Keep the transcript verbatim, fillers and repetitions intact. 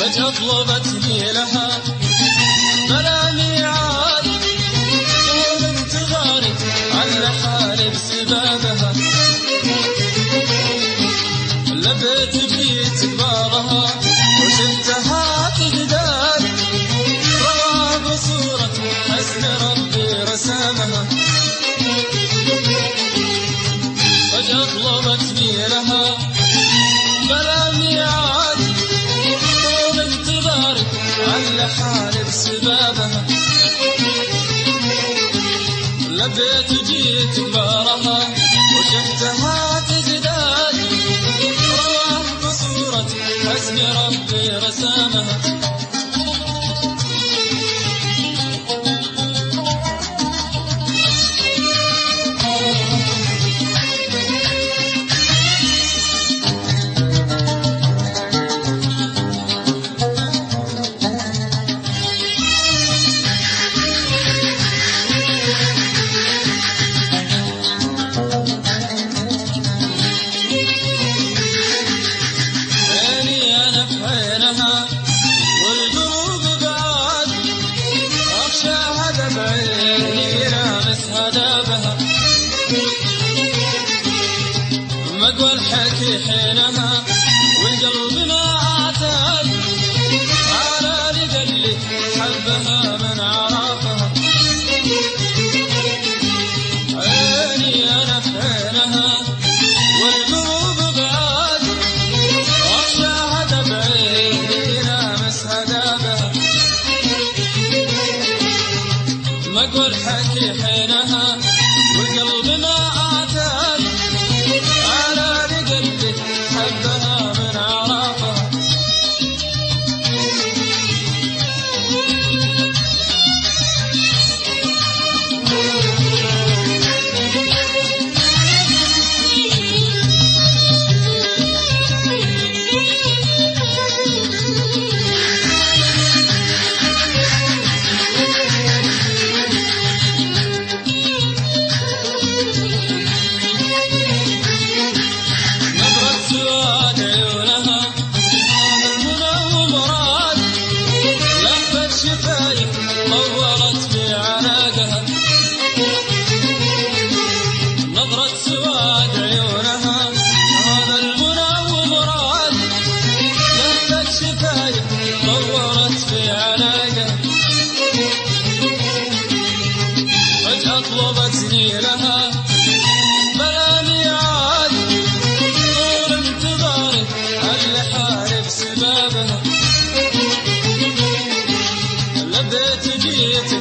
فجأة طلبتني لها بلا ميعاد، طول انتظاري على حالي بسبابها، لبيت جيت ببارها وشفتها تجدال، رواها بصورة حسن ربي رسامها. فجأة طلبتني لها بلا ميعاد، طول انتظاري على حالي بسبابها، لبيت جيت ببارها وشفتها تجدال، رواه بصورة حسن ربي رسامها. والقلوب بعاد أخشاها دمعي لامسها دابها، مقوى الحكي حينها والقلب ما عتاد، على لقلي حبها من عرفها. عيني أنا في عينها والقلوب بعاد أخشاها دمعي مقوى الحكي حينها والقلب ما عتاد، على لقلبي حبها من عرفها. طورت في عناقها نظرة سواد عيونها، هذا المنى ومراد، لفت شفايف طورت في عناقها. فجأة طلبتني لها بلا ميعاد، طول انتظاري على حالي بسبابها، لبيت جيت